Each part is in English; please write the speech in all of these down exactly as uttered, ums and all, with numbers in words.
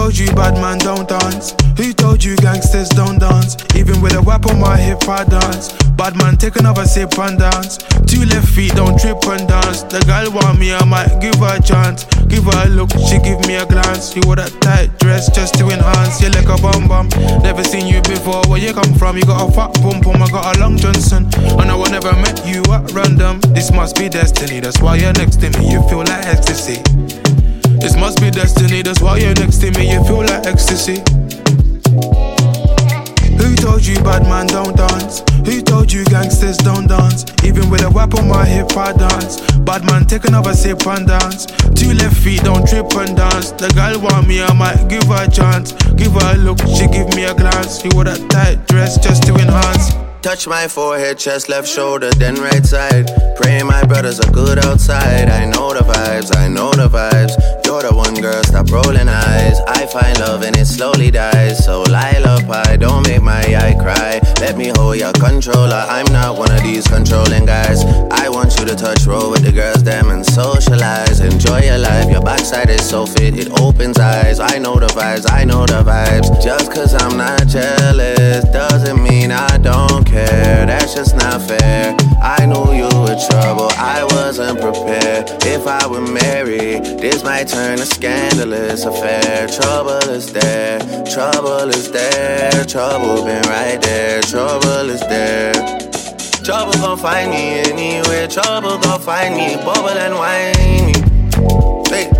told you bad man don't dance? Who told you gangsters don't dance? Even with a whip on my hip I dance. Bad man take another sip and dance. Two left feet don't trip and dance. The girl want me, I might give her a chance. Give her a look, she give me a glance. She wore that tight dress just to enhance. You like a bum bum. Never seen you before, where you come from? You got a fat pum pum, I got a long Johnson. And I will never met you at random. This must be destiny, that's why you're next to me. You feel like ecstasy. This must be destiny, that's why you're next to me. You feel like ecstasy. Who told you bad man don't dance? Who told you gangsters don't dance? Even with a whip on my hip I dance. Bad man take another sip and dance. Two left feet don't trip and dance. The girl want me, I might give her a chance. Give her a look, she give me a glance. She wore that tight dress just to enhance. Touch my forehead, chest, left shoulder, then right side. Pray my brothers are good outside. I know the vibes, I know the vibes. You're the one girl, stop rolling eyes. I find love and it slowly dies. So lullaby, don't make my eye cry. Let me hold your controller. I'm not one of these controlling guys. I want you to touch, roll with the girls, them and socialize. Enjoy your life, your backside is so fit, it opens eyes. I know the vibes, I know the vibes. Just cause I'm not jealous doesn't mean I don't care. That's just not fair. I knew you were trouble, I wasn't prepared. If I were married, this might turn a scandalous affair. Trouble is there, trouble is there. Trouble been right there, trouble is there. Trouble gon' find me anywhere. Trouble gon' find me, bubble and whiny. Hey.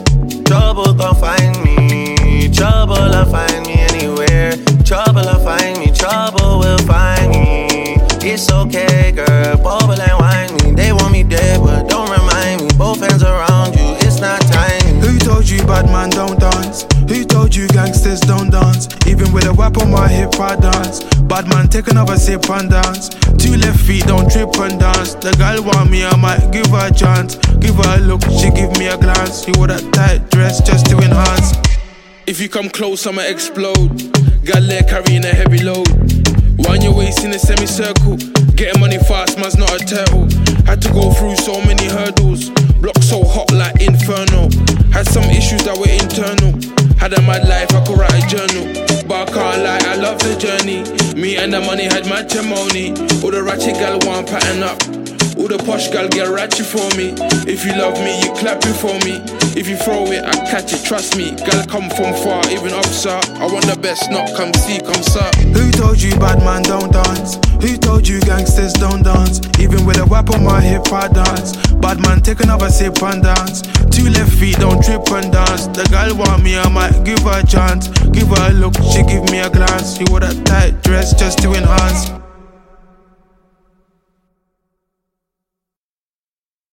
Trouble gon' find me. Trouble'll find me anywhere. Trouble'll find me. Trouble will find me. It's okay, girl. Bubble and whiny. They want me dead, but don't remind me. Both hands around you. It's not time. Who told you bad man don't dance? Who told you gangsters don't dance? Even with a whip on my hip I dance. Bad man take another sip and dance. Two left feet don't trip and dance. The girl want me, I might give her a chance. Give her a look, she give me a glance. She wore that tight dress just to enhance. If you come close, I'ma explode. Got leg carrying a heavy load. Wind your waist in a semicircle. Getting money fast, man's not a turtle. Had to go through so many hurdles. Block so hot like inferno. Had some issues that were internal. Had a mad life, I could write a journal. But I can't lie, I love the journey. Me and the money had matrimony. All the ratchet gal want pattern up. All the posh gal get ratchet for me. If you love me, you clap it for me. If you throw it, I catch it, trust me. Gal come from far, even up, sir. I want the best, not come see, come sir. Who told you bad man don't dance? Who told you gangsters don't dance? Even with a whip on my hip I dance. Bad man take another sip and dance. Two left feet don't trip and dance. The girl want me, I might give her a chance. Give her a look, she give me a glance. She wore that tight dress just to enhance.